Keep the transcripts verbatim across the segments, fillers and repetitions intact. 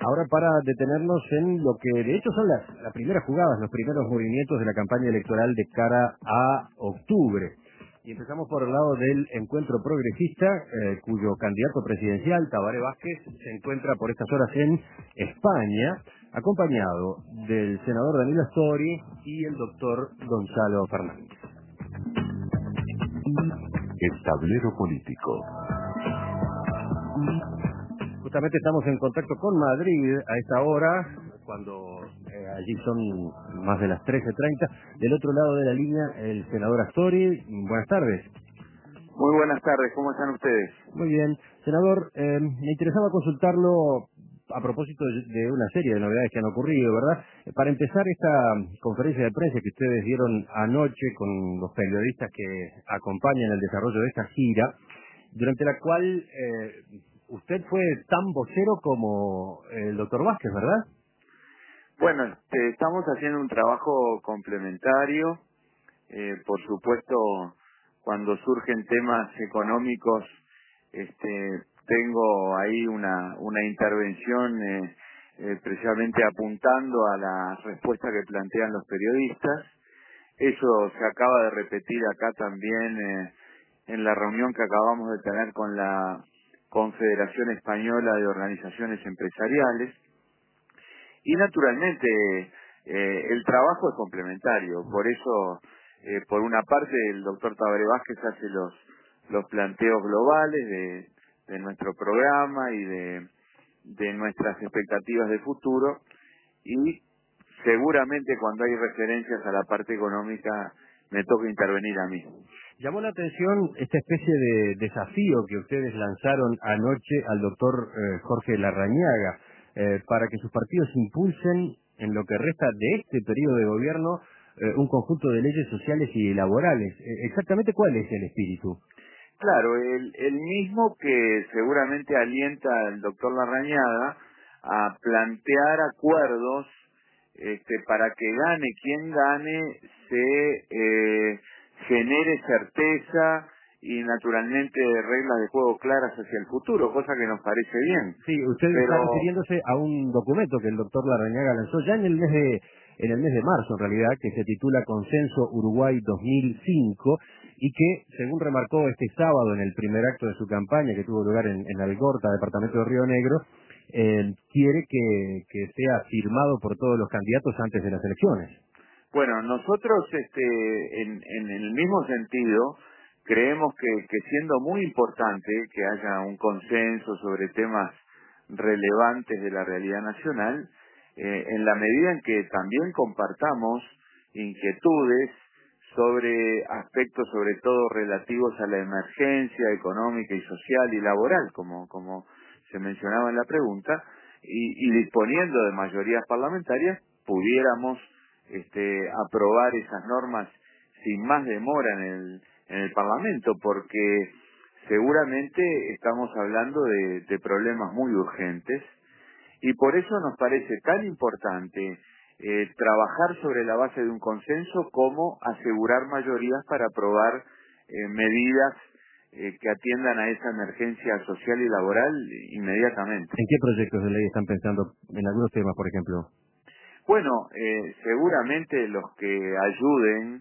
Ahora para detenernos en lo que de hecho son las, las primeras jugadas, los primeros movimientos de la campaña electoral de cara a octubre. Y empezamos por el lado del Encuentro Progresista, eh, cuyo candidato presidencial, Tabaré Vázquez, se encuentra por estas horas en España, acompañado del senador Daniel Astori y el doctor Gonzalo Fernández. El tablero político. Justamente estamos en contacto con Madrid a esta hora, cuando eh, allí son más de las trece treinta. Del otro lado de la línea, el senador Astori. Buenas tardes. Muy buenas tardes, ¿cómo están ustedes? Muy bien. Senador, eh, me interesaba consultarlo a propósito de de una serie de novedades que han ocurrido, ¿verdad? Eh, Para empezar esta conferencia de prensa que ustedes dieron anoche con los periodistas que acompañan el desarrollo de esta gira, durante la cual eh, usted fue tan vocero como el doctor Vázquez, ¿verdad? Bueno, este, estamos haciendo un trabajo complementario. Eh, por supuesto, cuando surgen temas económicos, este, tengo ahí una, una intervención eh, eh, precisamente apuntando a la respuesta que plantean los periodistas. Eso se acaba de repetir acá también eh, en la reunión que acabamos de tener con la Confederación Española de Organizaciones Empresariales. Y naturalmente eh, el trabajo es complementario, por eso eh, por una parte el doctor Tabaré Vázquez hace los, los planteos globales de, de nuestro programa y de, de nuestras expectativas de futuro, y seguramente cuando hay referencias a la parte económica me toca intervenir a mí. Llamó la atención esta especie de desafío que ustedes lanzaron anoche al doctor eh, Jorge Larrañaga, eh, para que sus partidos impulsen en lo que resta de este periodo de gobierno eh, un conjunto de leyes sociales y laborales. Eh, exactamente cuál es el espíritu. Claro, el, el mismo que seguramente alienta al doctor Larrañaga a plantear acuerdos este, para que gane quien gane, se eh, genere certeza y naturalmente reglas de juego claras hacia el futuro, cosa que nos parece bien. Sí, usted está Pero refiriéndose a un documento que el doctor Larrañaga lanzó ya en el mes de en el mes de marzo, en realidad, que se titula Consenso Uruguay dos mil cinco y que, según remarcó este sábado en el primer acto de su campaña que tuvo lugar en, en Algorta, departamento de Río Negro, eh, quiere que, que sea firmado por todos los candidatos antes de las elecciones. bueno, nosotros este, en, en el mismo sentido creemos que, que siendo muy importante que haya un consenso sobre temas relevantes de la realidad nacional, eh, en la medida en que también compartamos inquietudes sobre aspectos sobre todo relativos a la emergencia económica y social y laboral, como, como se mencionaba en la pregunta, y, y disponiendo de mayorías parlamentarias, pudiéramos este, aprobar esas normas sin más demora en el, en el Parlamento, porque seguramente estamos hablando de, de problemas muy urgentes, y por eso nos parece tan importante eh, trabajar sobre la base de un consenso como asegurar mayorías para aprobar eh, medidas eh, que atiendan a esa emergencia social y laboral inmediatamente. ¿En qué proyectos de ley están pensando en algunos temas, por ejemplo? Bueno, eh, seguramente los que ayuden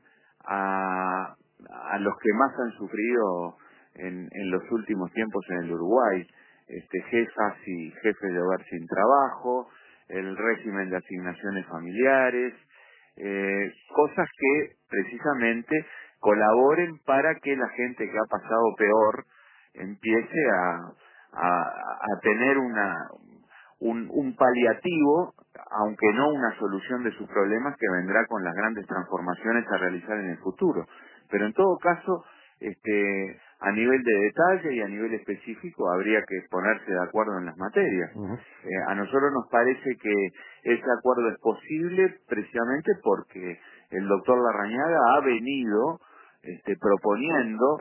a, a los que más han sufrido en, en los últimos tiempos en el Uruguay, este, jefas y jefes de hogar sin trabajo, el régimen de asignaciones familiares, eh, cosas que precisamente colaboren para que la gente que ha pasado peor empiece a, a, a tener una un, un paliativo, aunque no una solución de sus problemas que vendrá con las grandes transformaciones a realizar en el futuro. Pero en todo caso, este, a nivel de detalle y a nivel específico habría que ponerse de acuerdo en las materias. Uh-huh. Eh, a nosotros nos parece que ese acuerdo es posible precisamente porque el doctor Larrañaga ha venido este, proponiendo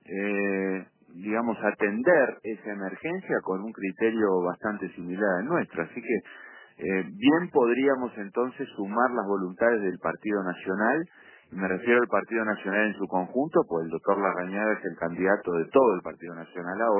eh, digamos, atender esa emergencia con un criterio bastante similar al nuestro. Así que eh, bien podríamos entonces sumar las voluntades del Partido Nacional, y me refiero al Partido Nacional en su conjunto, pues el doctor Larrañaga es el candidato de todo el Partido Nacional ahora,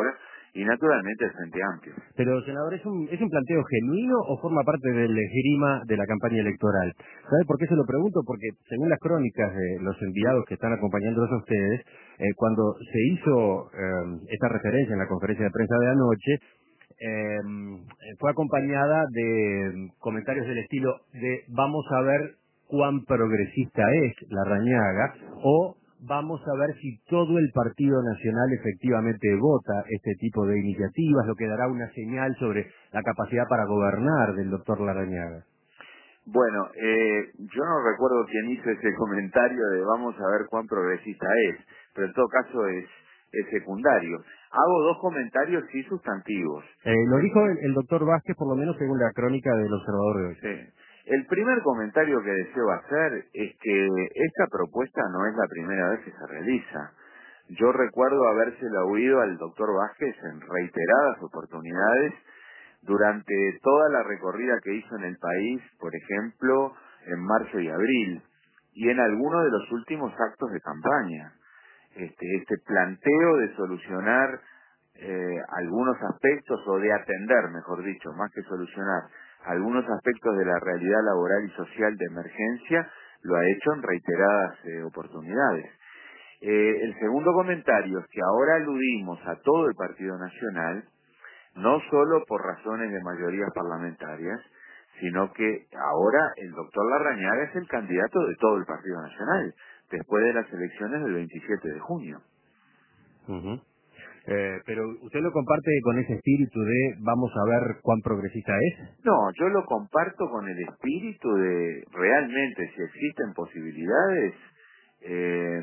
y naturalmente el Frente Amplio. Pero, senador, ¿es un, ¿es un planteo genuino o forma parte del esgrima de la campaña electoral? ¿Sabe por qué se lo pregunto? Porque según las crónicas de los enviados que están acompañándolos a ustedes, eh, cuando se hizo eh, esta referencia en la conferencia de prensa de anoche, eh, fue acompañada de comentarios del estilo de vamos a ver cuán progresista es Larrañaga, o vamos a ver si todo el Partido Nacional efectivamente vota este tipo de iniciativas, lo que dará una señal sobre la capacidad para gobernar del doctor Larrañaga. Bueno, eh, yo no recuerdo quién hizo ese comentario de vamos a ver cuán progresista es, pero en todo caso es, es secundario. Hago dos comentarios sí sustantivos. Eh, lo dijo el, el doctor Vázquez, por lo menos según la crónica del Observador de hoy. Sí. El primer comentario que deseo hacer es que esta propuesta no es la primera vez que se realiza. Yo recuerdo habérsela oído al doctor Vázquez en reiteradas oportunidades durante toda la recorrida que hizo en el país, por ejemplo, en marzo y abril, y en algunos de los últimos actos de campaña. Este, este planteo de solucionar eh, algunos aspectos, o de atender, mejor dicho, más que solucionar, algunos aspectos de la realidad laboral y social de emergencia, lo ha hecho en reiteradas eh, oportunidades. Eh, el segundo comentario es que ahora aludimos a todo el Partido Nacional, no solo por razones de mayorías parlamentarias, sino que ahora el doctor Larrañaga es el candidato de todo el Partido Nacional, después de las elecciones del veintisiete de junio. Uh-huh. Eh, pero usted lo comparte con ese espíritu de vamos a ver cuán progresista es. No, yo lo comparto con el espíritu de realmente, si existen posibilidades, eh,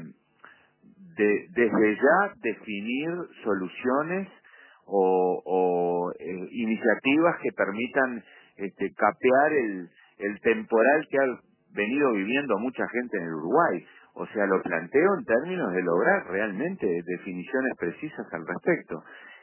de desde ya definir soluciones o, o eh, iniciativas que permitan este, capear el, el temporal que ha venido viviendo mucha gente en el Uruguay. O sea, lo planteo en términos de lograr realmente definiciones precisas al respecto.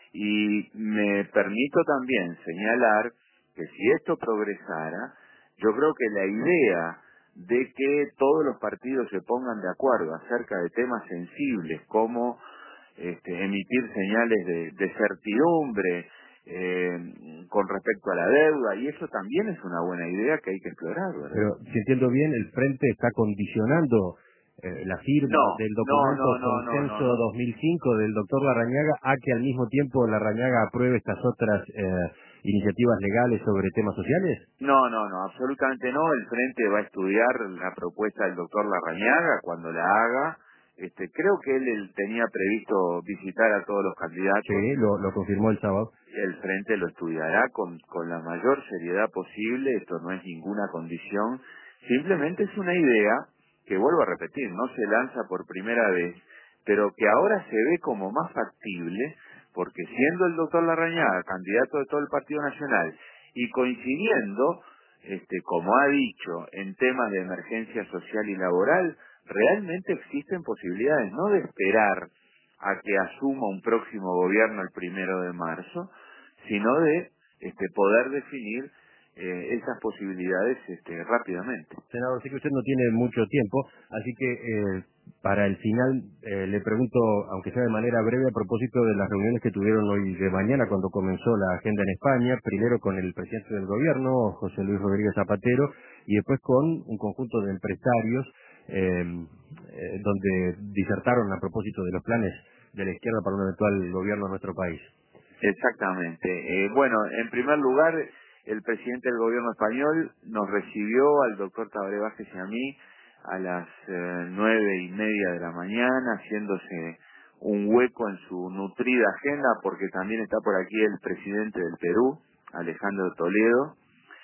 Y me permito también señalar que si esto progresara, yo creo que la idea de que todos los partidos se pongan de acuerdo acerca de temas sensibles como este, emitir señales de, de certidumbre eh, con respecto a la deuda, y eso también es una buena idea que hay que explorar, ¿verdad? Pero, si entiendo bien, el Frente está condicionando eh, la firma No, del no, documento no, no, no, no, Consenso no. dos mil cinco del doctor Larrañaga a que al mismo tiempo Larrañaga apruebe estas otras eh, iniciativas legales sobre temas sociales. No, no, no, absolutamente no. El Frente va a estudiar la propuesta del doctor Larrañaga cuando la haga. Este, creo que él, él tenía previsto visitar a todos los candidatos. Sí, lo, lo confirmó el sábado. El Frente lo estudiará con, con la mayor seriedad posible. Esto no es ninguna condición. Simplemente es una idea que, vuelvo a repetir, no se lanza por primera vez, pero que ahora se ve como más factible, porque siendo el doctor Larrañaga candidato de todo el Partido Nacional y coincidiendo, este, como ha dicho, en temas de emergencia social y laboral, realmente existen posibilidades, no de esperar a que asuma un próximo gobierno el primero de marzo, sino de este, poder definir eh, esas posibilidades este, rápidamente. Senador, sé que usted no tiene mucho tiempo, así que eh, para el final eh, le pregunto, aunque sea de manera breve, a propósito de las reuniones que tuvieron hoy de mañana cuando comenzó la agenda en España, primero con el presidente del gobierno, José Luis Rodríguez Zapatero, y después con un conjunto de empresarios eh, eh, donde disertaron a propósito de los planes de la izquierda para un eventual gobierno de nuestro país. Exactamente. Eh, bueno, en primer lugar, el presidente del gobierno español nos recibió al doctor Tabaré Vázquez y a mí a las eh, nueve y media de la mañana, haciéndose un hueco en su nutrida agenda, porque también está por aquí el presidente del Perú, Alejandro Toledo,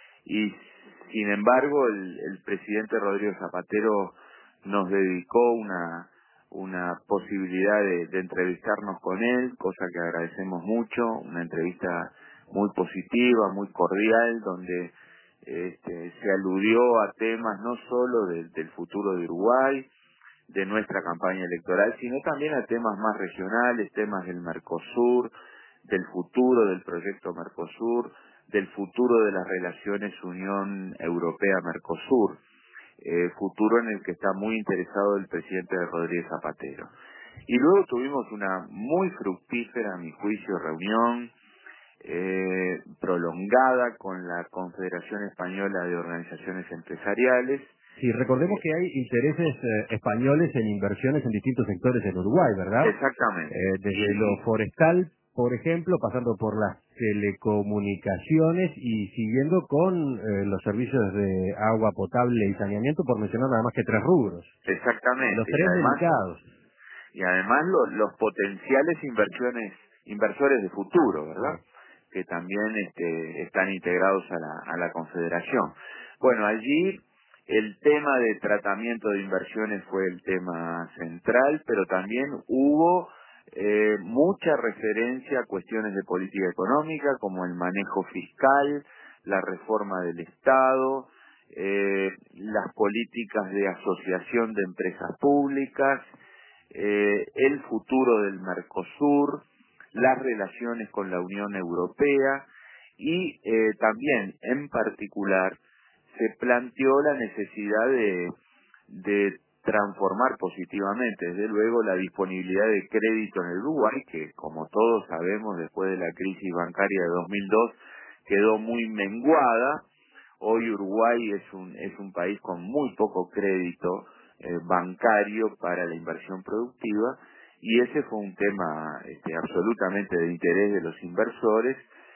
y sin embargo el, el presidente Rodrigo Zapatero nos dedicó una una posibilidad de, de entrevistarnos con él, cosa que agradecemos mucho, una entrevista muy positiva, muy cordial, donde este, se aludió a temas no solo de, del futuro de Uruguay, de nuestra campaña electoral, sino también a temas más regionales, temas del Mercosur, del futuro del proyecto Mercosur, del futuro de las relaciones Unión Europea-Mercosur, eh, futuro en el que está muy interesado el presidente Rodríguez Zapatero. Y luego tuvimos una muy fructífera, a mi juicio, reunión eh, prolongada con la Confederación Española de Organizaciones Empresariales. Sí, recordemos que hay intereses eh, españoles en inversiones en distintos sectores en Uruguay, ¿verdad? Exactamente. Eh, desde y, lo forestal, por ejemplo, pasando por las telecomunicaciones y siguiendo con eh, los servicios de agua potable y saneamiento, por mencionar nada más que tres rubros. Exactamente. Los Y tres además, delicados. y además lo, los potenciales inversiones, inversores de futuro, ¿verdad? Que también este, están integrados a la, a la Confederación. Bueno, allí el tema de tratamiento de inversiones fue el tema central, pero también hubo eh, mucha referencia a cuestiones de política económica, como el manejo fiscal, la reforma del Estado, eh, las políticas de asociación de empresas públicas, eh, el futuro del Mercosur, las relaciones con la Unión Europea y eh, también, en particular, se planteó la necesidad de, de transformar positivamente, desde luego, la disponibilidad de crédito en el Uruguay, que como todos sabemos, después de la crisis bancaria de dos mil dos, quedó muy menguada. Hoy Uruguay es un, es un país con muy poco crédito eh, bancario para la inversión productiva, y ese fue un tema este, absolutamente de interés de los inversores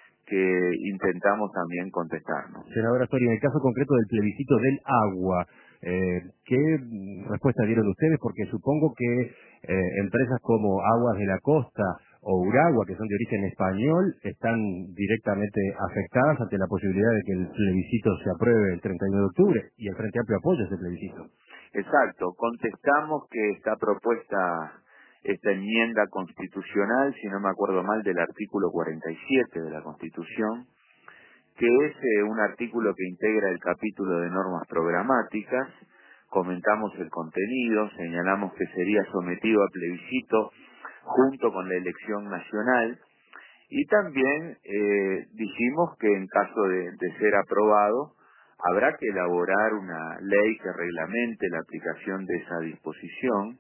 que intentamos también contestarnos. Senadora Astori, en el caso concreto del plebiscito del agua, eh, ¿qué respuesta dieron ustedes? Porque supongo que eh, empresas como Aguas de la Costa o Uragua, que son de origen español, están directamente afectadas ante la posibilidad de que el plebiscito se apruebe el treinta y uno de octubre, y el Frente Amplio apoya ese plebiscito. Exacto, contestamos que está propuesta esta enmienda constitucional, si no me acuerdo mal, del artículo cuarenta y siete de la Constitución, que es eh, un artículo que integra el capítulo de normas programáticas. Comentamos el contenido, señalamos que sería sometido a plebiscito junto con la elección nacional, y también eh, dijimos que en caso de, de ser aprobado, habrá que elaborar una ley que reglamente la aplicación de esa disposición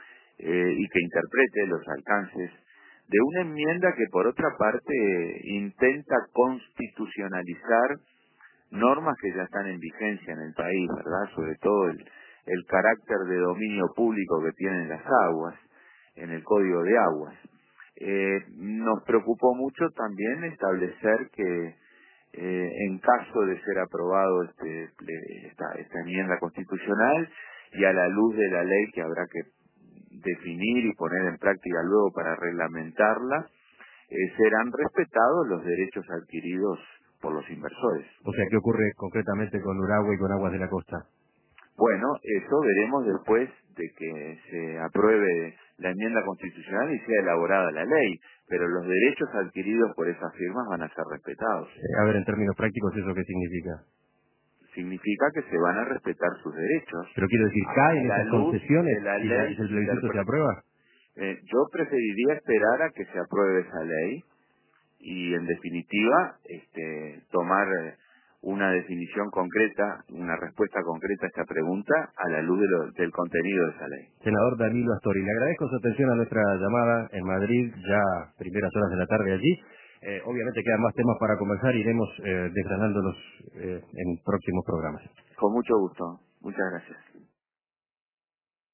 eh, y que interprete los alcances de una enmienda que, por otra parte, intenta constitucionalizar normas que ya están en vigencia en el país, ¿verdad? Sobre todo el, el carácter de dominio público que tienen las aguas en el Código de Aguas. Eh, nos preocupó mucho también establecer que eh, en caso de ser aprobado este, esta, esta enmienda constitucional, y a la luz de la ley que habrá que definir y poner en práctica luego para reglamentarla, eh, serán respetados los derechos adquiridos por los inversores. O sea, ¿qué ocurre concretamente con Uragua y con Aguas de la Costa? Bueno, eso veremos después de que se apruebe la enmienda constitucional y sea elaborada la ley, pero los derechos adquiridos por esas firmas van a ser respetados. Eh, a ver, en términos prácticos, ¿eso qué significa? Significa que se van a respetar sus derechos. Pero quiero decir, ¿caen esas concesiones de la si, la, ley si el plebiscito se aprueba? Eh, yo preferiría esperar a que se apruebe esa ley y, en definitiva, este, tomar eh, una definición concreta, una respuesta concreta a esta pregunta a la luz de lo, del contenido de esa ley. Senador Danilo Astori, le agradezco su atención a nuestra llamada en Madrid, ya primeras horas de la tarde allí. Eh, obviamente quedan más temas para conversar, iremos eh, desgranándolos eh, en próximos programas. Con mucho gusto. Muchas gracias.